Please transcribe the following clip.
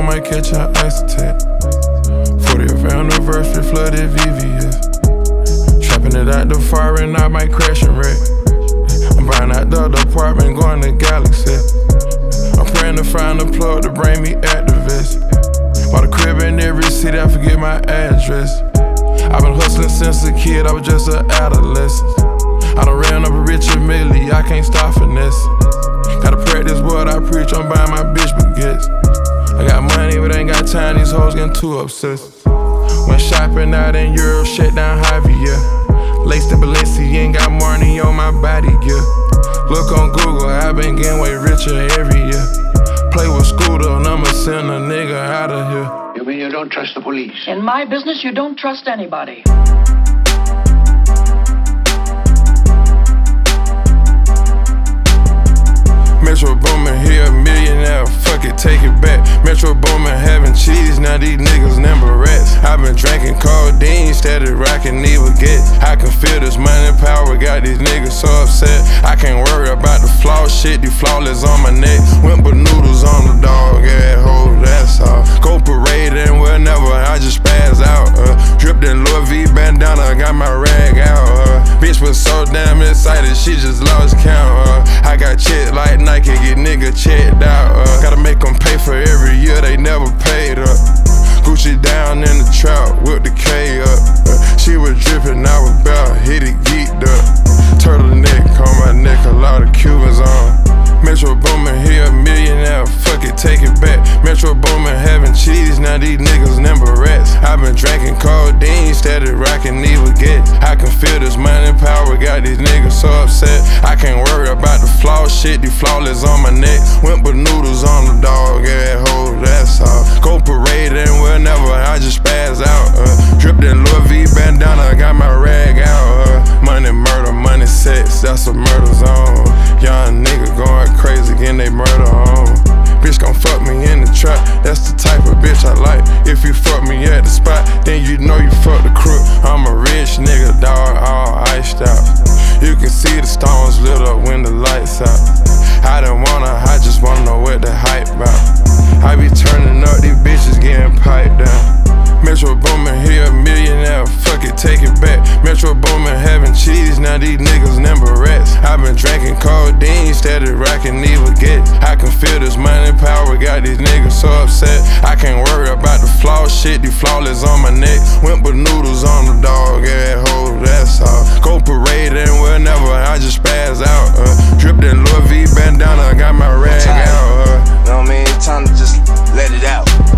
gon' might catch an ice attack. 40th anniversary, flooded VVS. Trapping it out the fire and I might crash and wreck. I'm buying out the apartment, going to Galaxy. I'm praying to find a plug to bring me activists. Bought a crib in every city, I forget my address. I've been hustling since a kid, I was just an adolescent. I done ran up a Richard Millie, I can't stop finesse. Gotta practice what I preach, I'm buying my bitch baguettes. I got money but ain't got time, these hoes getting too obsessed. Went shopping out in Europe, shut down Harvey, yeah. Laced in Balenciaga, ain't got money on my body, yeah. Look on Google, I been getting way richer every year. Play with Scooter and I'ma send a nigga out of here. You mean you don't trust the police? In my business, you don't trust anybody. Metro Boomin, here a millionaire, fuck it, take it back. Metro Boomin having cheese, now these niggas number rats. I been drinking codeine, steady rocking evil gets. I can feel this money power, got these niggas so upset. I can't worry about the flaw shit, the flawless on my neck. Wimple noodles on the dog, yeah, hold that's all. Go parade and whenever, I just spaz out. Dripped in Louis V bandana, got my rag out. Bitch was so damn excited, she just lost count. I got shit like Nike, get nigga checked out. Gotta make them pay for every year, they never paid up. Gucci down in the trap, whip the K up. She was drippin', I was bout, hit it, geeked up. Turtleneck on my neck, a lot of Cubans on. Metro Boomin, here a millionaire, fuck it, take it back. Metro Boomin having cheese, now these niggas number rats. I been drinking codeine, steady rocking evil gets. I can feel this money power, got these niggas so upset. I can't worry about the flaw shit, the flawless on my neck. Wimple noodles on the dog, yeah, hold that's all. Go parade and whenever, I just spaz out. Dripped in Louis V bandana, got my rag out. Money, murder, money, sex, that's a murder zone. Young nigga going crazy, getting they murder on. Bitch gon' fuck me in the trap, that's the type of bitch I like. If you fuck me at the spot, then you know you fuck the crook. I'm a rich nigga, dog, all iced out. You can see the stones lit up when the lights out. I didn't wanna, I just wanna know what the hype about. I be turning up, these bitches getting piped down. Metro Boomin, here a millionaire, fuck it, take it back. Metro Boomin having cheese, now these niggas number rats. I been drinking codeine, steady rocking evil gets. I can feel this money power, got these niggas so upset. I can't worry about the flaw shit, the flawless on my neck. Wimple noodles on the dog, yeah, hold that's all. Go parade and whenever, I just spaz out. Dripped in Louis V bandana, got my rag out. You know what I mean? Time to just let it out.